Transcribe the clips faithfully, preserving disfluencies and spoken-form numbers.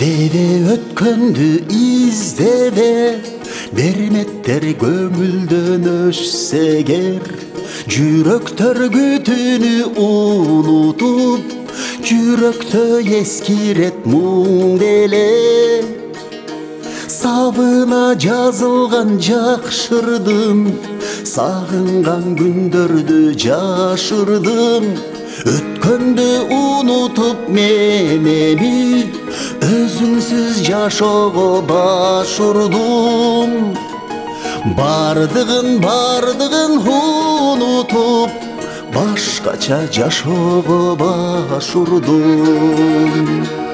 İzleve ötkөндү izleve, берметтер көңүлдөн өшсегер, жүрөктөр күтүүнү унутуп, жүрөктө эскирет муң деле. Сабына жазылган жакшырдым, сагынган күндөрдү жашырдым. Өткөндү унутуп мен эми өзүңсүз жашоого баш урдум. Бардыгын бардыгын унутуп, башкача жашоого баш урдум.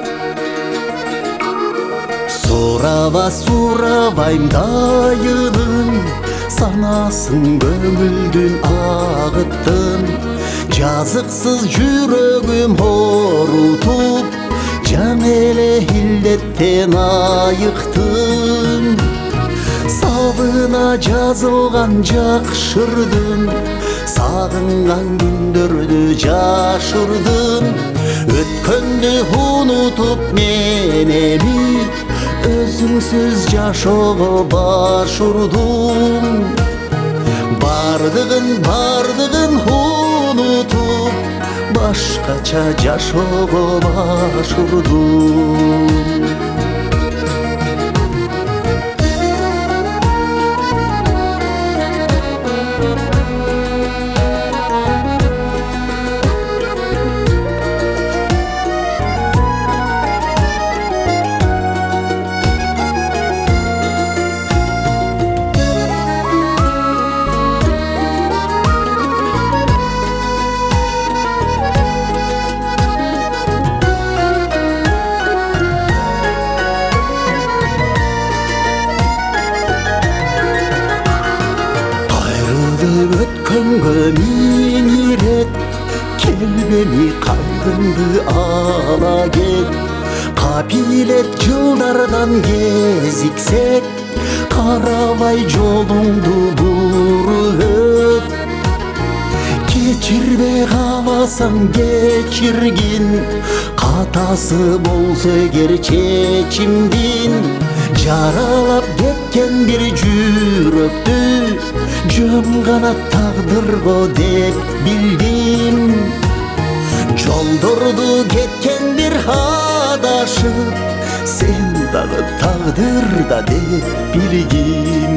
Сураба сурабайм дайынын, санасын көңүлдүн агыттым. Жазыксыз жүрөгүм орутуп, жан эле илдеттен айыктым. Сабына жазылган жакшырдым, сагынган күндөрдү жашырдым. Өткөндү унутуп мен эми өзүңсүз жашоого баш урдум. Бардыгын бардыгын унутуп, башкача жашоого баш урдум. Өткөнгө миң ирет, келбеми кайгымды ала кел. Капилет жылдардан кезиксек, карабай жолуңду буруп өт. Кечирбей каласаң кечиргин, катасы болсо эгер чечимдин. Жаралап кеткен бир жүрөктү жумган тагдырго деп билдим. Жолдорду кеткен бир адашып, сен дагы тагдырда деп билгин.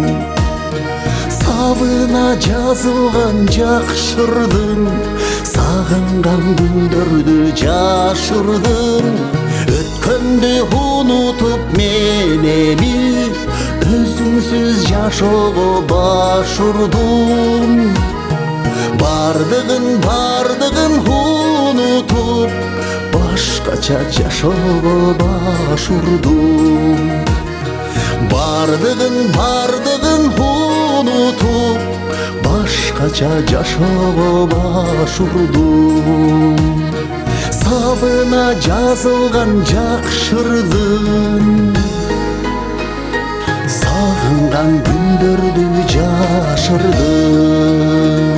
Сабына жазылган жакшырдым, сагынган күндөрдү жашырдым. Өткөндү унутуп мен эми өзүңсүз жашоого баш урдум. Бардыгын бардыгын унутуп, башкача жашоого баш урдум. Бардыгын бардыгын унутуп, башкача жашоого баш урдум. Сабына жазылган жакшырдым, сагынган күндөрдү жашырдым.